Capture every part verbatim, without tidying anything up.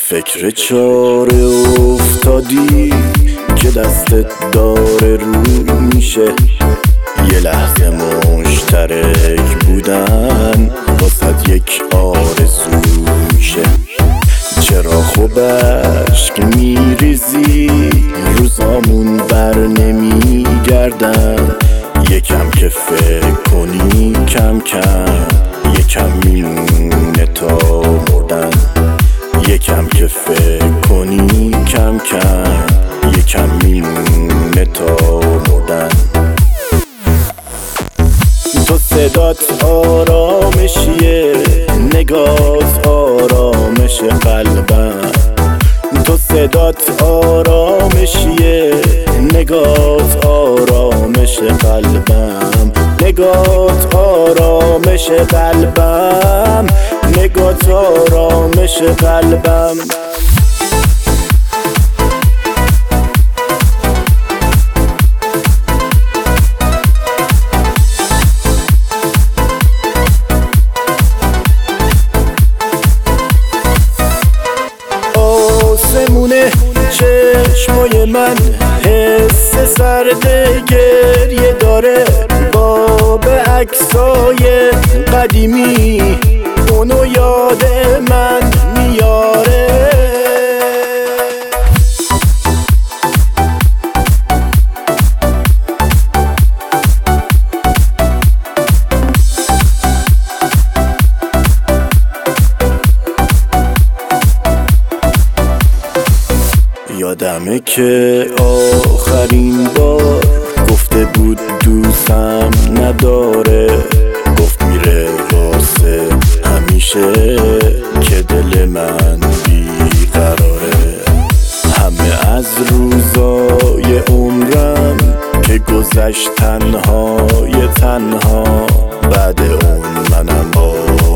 فکر چاره افتادی که دستت داره رو میشه، یه لحظه مشترک بودن واسد یک آرزو میشه. چرا خوب اشک میریزی روزامون بر نمیگردن؟ یکم که فکر کنی کم کم یکم میمونه تا مردن. یکم که فکر کنی کم کم یکم میمونه تا مردن. تو صدات آرامشیه، نگاهت آرامش قلبم. تو صدات آرامشیه، نگاهت آرامش قلبم. نگاهت آرامش قلبم. نگاهت آرامش قلبم. آسمونه چشمای من حس سرد گریه داره، باب عکسای قدیمی اونو یاد من میاره. یادمه که آخرین بار گفته بود دوستم نداره، گفت میره واسه همیشه که دل من بیقراره. همه از روزای عمرم که گذشت تنهای تنها، بعد اون منم با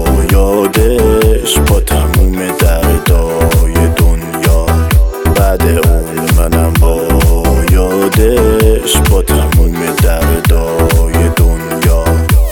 یادش با تموم دردای دنیا. بعد اون منم با یادش با تموم دردای دنیا.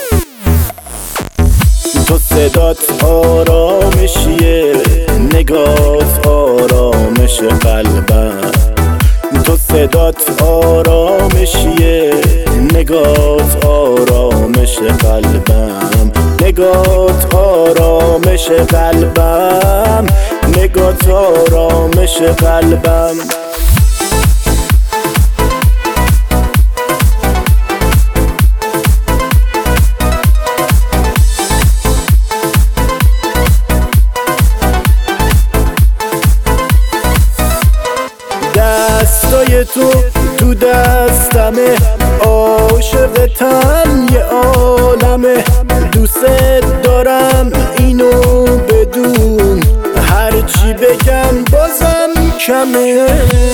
تو صدات آرامشیه، نگاهت آرامش قلبم. تو صدات آرامشیه، نگاهت آرامش قلبم. نگاهت آرامش قلبم. نگاهت آرامش قلبم. دستای تو تو دستمه، عاشقتم یه عالمه. دوست دارم اینو بدون، هرچی بگم بازم کمه.